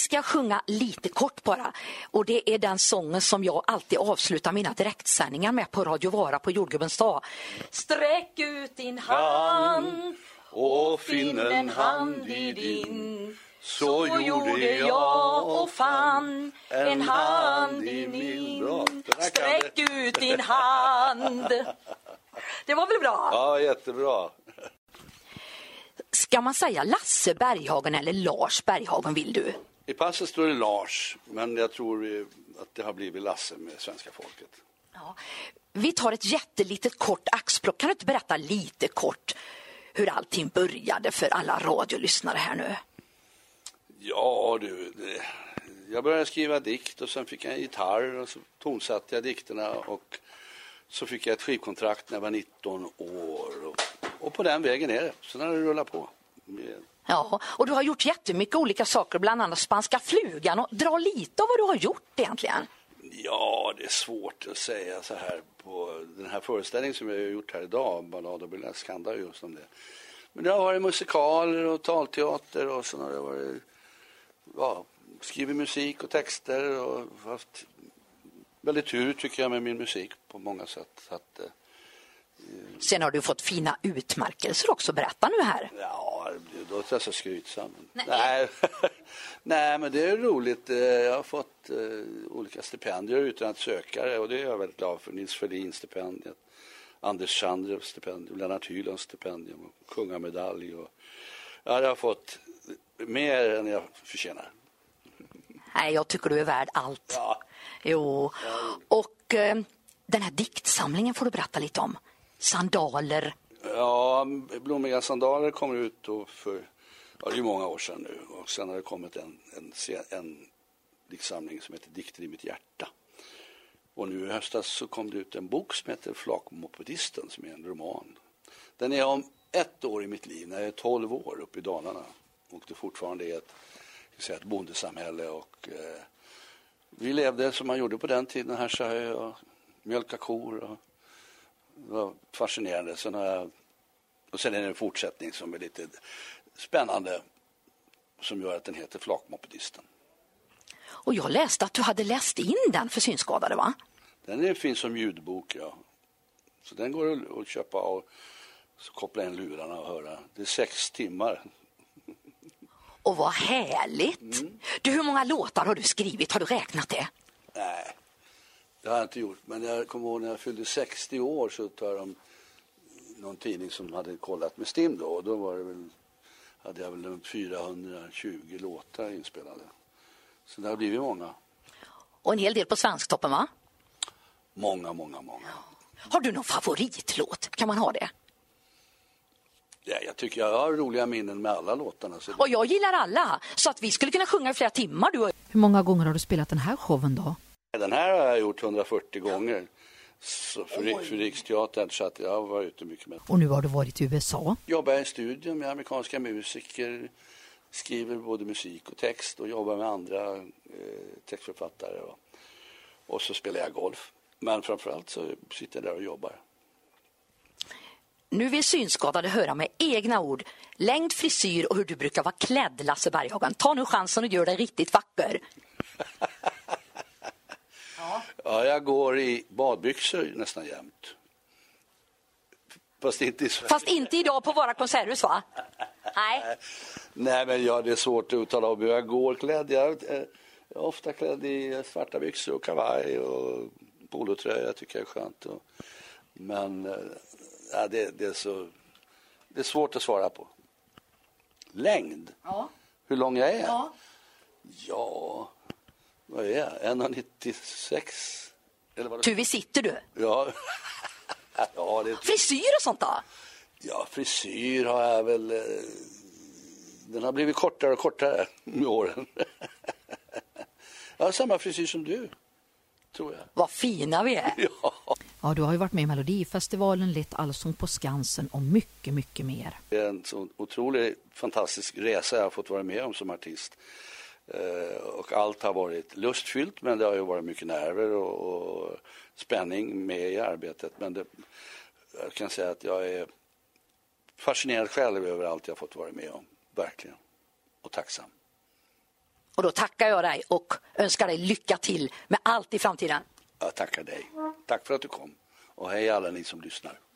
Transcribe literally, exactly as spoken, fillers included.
ska jag sjunga lite kort bara. Och det är den sången som jag alltid avslutar mina direktsändningar med på Radio Vara på Jordgubbens dag. Sträck ut din hand och finn en hand i din. Så gjorde jag och fann en hand i min. Sträck ut din hand. Det var väl bra? Ja, jättebra. Ska man säga Lasse Berghagen eller Lars Berghagen, vill du? I passet står det Lars, men jag tror att det har blivit Lasse med svenska folket. Ja. Vi tar ett jättelitet kort axplock. Kan du inte berätta lite kort hur allting började för alla radiolyssnare här nu? Ja du, det, jag började skriva dikt och sen fick jag en gitarr och så tonsatte jag dikterna och så fick jag ett skivkontrakt när jag var nitton år och, och på den vägen är det. Sen har det rullat på. Ja, och du har gjort jättemycket olika saker, bland annat Spanska flugan, och dra lite av vad du har gjort egentligen. Ja, det är svårt att säga så här på den här föreställningen som jag har gjort här idag, Ballad och burlesk, handlar just om det. Men det har varit musikaler och talteater och så har det varit, ja, skrivit musik och texter och haft väldigt tur tycker jag med min musik på många sätt. Så att, eh, Sen har du fått fina utmärkelser också, berätta nu här. Ja, då är jag så skrytsam. Nej. Nej. Nej, men det är roligt. Jag har fått uh, olika stipendier utan att söka det och det är jag väldigt glad för. Nils Ferlin-stipendiet, Anders Chandrevs stipendium, Lennart Hylands stipendium och kungamedalj. Och, ja, jag har fått mer än jag förtjänar. Nej, jag tycker du är värd allt. Ja. Jo, och eh, den här diktsamlingen får du berätta lite om. Sandaler. Ja, Blommiga sandaler kom ut då för, ja, det är många år sedan nu. Och sen har det kommit en, en, en diktsamling som heter Dikter i mitt hjärta. Och nu i höstas så kom det ut en bok som heter Flakmopedisten som är en roman. Den är om ett år i mitt liv, när jag är tolv år uppe i Dalarna. Och det fortfarande är ett, jag säga, ett bondesamhälle och eh, vi levde som man gjorde på den tiden här så här och mjölka kor och det var fascinerande. Sen har jag, och sen är det en fortsättning som är lite spännande som gör att den heter Flakmopedisten. Och jag läste att du hade läst in den för synskadade, va? Den är, finns som ljudbok, ja. Så den går att, att köpa och så koppla in lurarna och höra. Det är sex timmar. Och vad härligt! Mm. Du, hur många låtar har du skrivit? Har du räknat det? Nej, det har jag inte gjort. Men jag kommer ihåg när jag fyllde sextio år så tar de någon tidning som hade kollat med Stim då. Och då var det väl, hade jag väl fyrahundratjugo låtar inspelade. Så det har blivit många. Och en hel del på Svensktoppen, va? Många, många, många. Har du någon favoritlåt? Kan man ha det? Ja, jag tycker jag har roliga minnen med alla låtarna. Så det... Och jag gillar alla, så att vi skulle kunna sjunga i flera timmar. Du. Hur många gånger har du spelat den här showen då? Den här har jag gjort hundrafyrtio gånger så för, för Riksteatern, så att jag har varit ute mycket med. Och nu har du varit i U S A? Jobbar i en studio med amerikanska musiker, skriver både musik och text och jobbar med andra eh, textförfattare. Och, och så spelar jag golf. Men framförallt så sitter jag där och jobbar. Nu vill synskadade höra med egna ord längd, frisyr och hur du brukar vara klädd, Lasse Berghagen. Ta nu chansen och gör dig riktigt vacker. Ja. Ja, jag går i badbyxor nästan jämt. Fast inte i Sverige. Fast inte idag på våra konserthus, va? Nej. Nej, men ja, det är svårt att uttala om. Jag går klädd. Jag är ofta klädd i svarta byxor och kavaj och polotröja, tycker jag är skönt. Och, men ja, det, det är så det är svårt att svara på. Längd? Ja. Hur lång jag är? Ja. Ja, vad är jag? en komma nittiosex? Eller vad det... Tu, vi sitter du? Ja. Ja, det... Frisyr och sånt då? Ja, frisyr har jag väl... Den har blivit kortare och kortare med åren. Jag har samma frisyr som du, tror jag. Vad fina vi är. Ja. Ja, du har ju varit med i Melodifestivalen, lett Allsång på Skansen och mycket, mycket mer. Det är en så otrolig, fantastisk resa jag har fått vara med om som artist. Och allt har varit lustfyllt, men det har ju varit mycket nerver och, och spänning med i arbetet. Men det, jag kan säga att jag är fascinerad själv över allt jag har fått vara med om. Verkligen. Och tacksam. Och då tackar jag dig och önskar dig lycka till med allt i framtiden. Jag tackar dig. Tack för att du kom. Och hej alla ni som lyssnar.